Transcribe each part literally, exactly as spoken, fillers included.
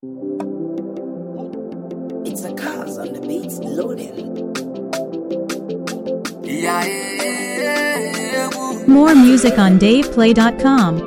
It's a cars on the beats loading. More music on dave play dot com.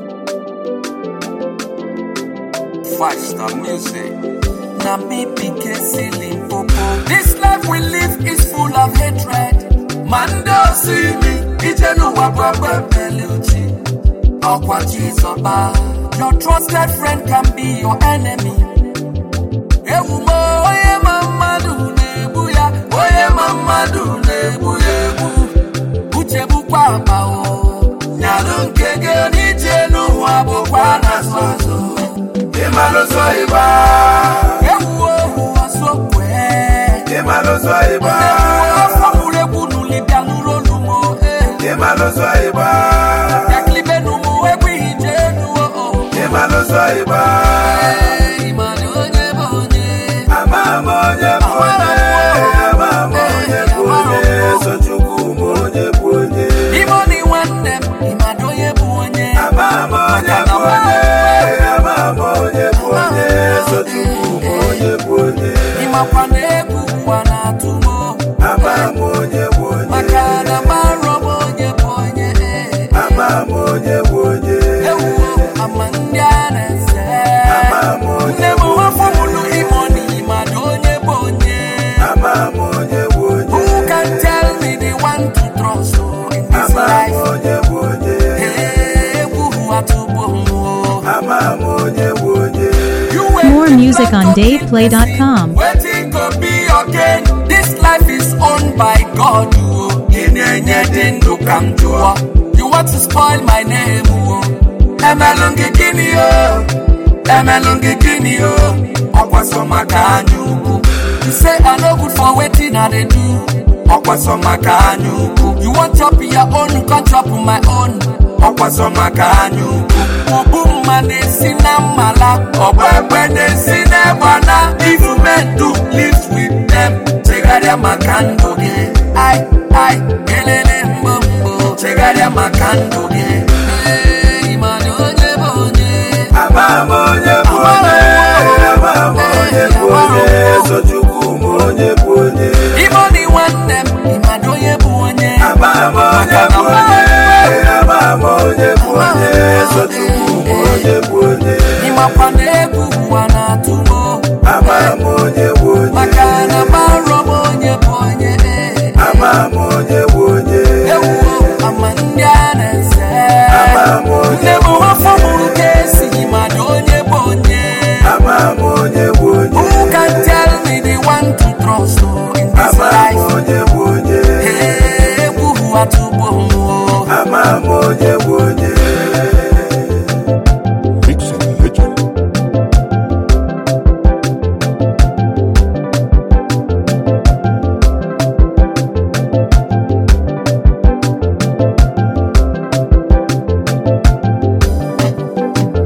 Five star music. Na me pique ceiling popo. This life we live is full of hatred. Man don't see me. Ijenu wababa beluchi. Okwa jizoba. Your trusted friend can be your enemy. Ewumo oye mamadu nebuya. Oye mamadu nebuya. Uchebu kwa bao. Nyalun kege ni jenu wabo kwa naswazo. Emalo soiba. Ewo asokwe. Emalo soiba. Famule kunu libianu rolumo. Emalo soiba. Yaklibe numu egwi hijenu. Emalo soiba. Imano onye bonye. Amamo onye bonye. Amamo onye bonye. Sochuku monye bonye. Imoni wanem. Imado onye bonye. Amamo onye bonye. Amamo onye bonye. Sochuku monye bonye. Imakwaneku wanatumo. Amamo onye bonye. Makana maro monye bonye. Amamo onye bonye. Ewo amandiane se. Amamo onye bonye. Imoni imado onye bonye. Amamo onye bonye. Who can tell me the one to trust in this life? Amamo onye bonye. Hey, who atubo. Amamo onye bonye. More music on dave play dot com. Waiting to be again. This life is owned by God. You want to spoil my name? Emelungi kinio, Emelungi kinio. Okwasoma kanyuku. You say I no good for waiting I they do. Okwasoma kanyuku. You want chop your own, you can't chop my own. Okwasoma kanyuku. Obuma de sinamala, obwe de sinemana. If you meant to live with them, chegaria makandoge. I, I, elele mbombo. Chegaria makandoge. Hey, imano onye bonye. Amamo onye bonye. Amamo onye bonye. Sochuku monye bonye. Imoni wanem, imado onye bonye. Amamo onye bonye. Amamo onye bonye. Sochuku monye bonye. Imakwaneku wanatumo. Amamo onye bonye. Makana maro monye bonye. Amamo onye bonye. Ewo amandiane se. Amamo onye bonye. Nemo wafamuru kesi imado onye bonye. Amamo onye bonye. Who can tell me the one to trust in this life? Amamo onye bonye. Hey, who atubo. Amamo onye bonye.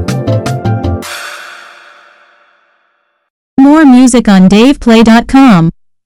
More music on dave play dot com.